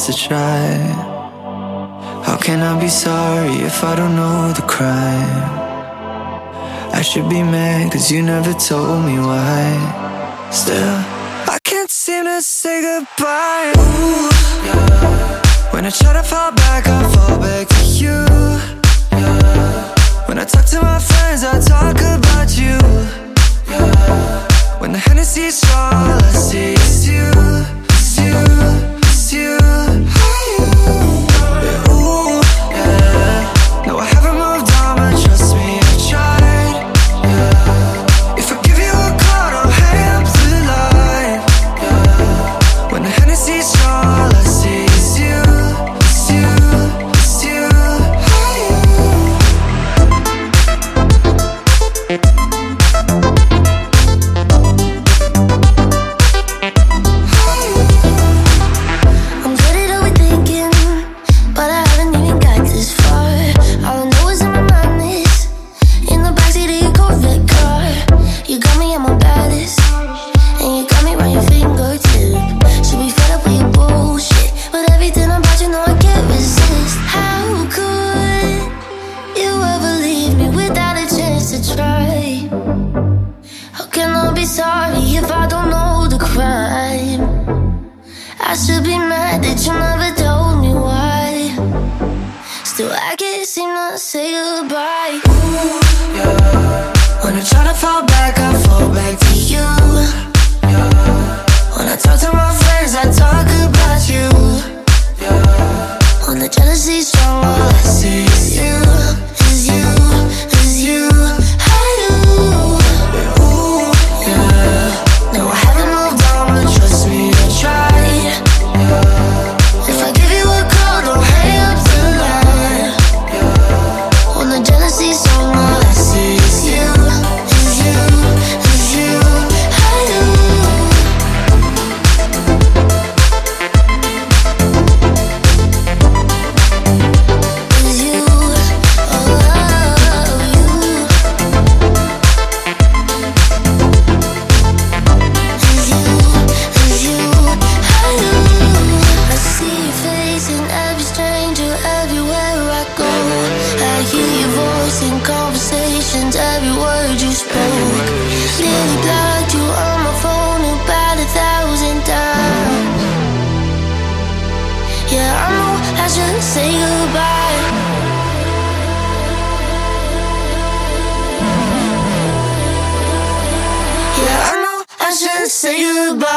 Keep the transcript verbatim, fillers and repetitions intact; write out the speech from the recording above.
chance to try. How can I be sorry if I don't know the crime? I should be mad cause you never told me why. Still, I can't seem to say goodbye. Ooh, yeah. When I try to fall back, I fall back to you. Yeah. When I talk to my friends, I talk about you. Yeah. When the Hennessy's strong, all I see is you. It's you, it's you. Yeah, ooh, yeah. No, I haven't moved on, but trust me, I tried. Yeah. If I give you a call, don't hang up the line. Yeah. When the Hennessy's strong, all I see is you. It's you, it's you. I should be mad that you never told me why. Still, I can't seem to say goodbye. Ooh, yeah. When I try to fall back, I fall back to you. Yeah. When I talk to my friends, I talk about you. Yeah. When the jealousy's strong, all I see is you, is you, is you. I do. Ooh, yeah. No, I haven't moved on, but trust me, I tried. Yeah. If I give you a call, don't hang up the line. Yeah. When the jealousy's strong, all I see is you, is you, is you. I do. Is you, oh, you. Is you, is you. I do. I see your face in every stranger, everywhere I go. I hear your voice in conversations, every word you spoke. Nearly blocked you on my phone about a thousand times. Yeah, I know I should say goodbye. Yeah, I know I should say goodbye.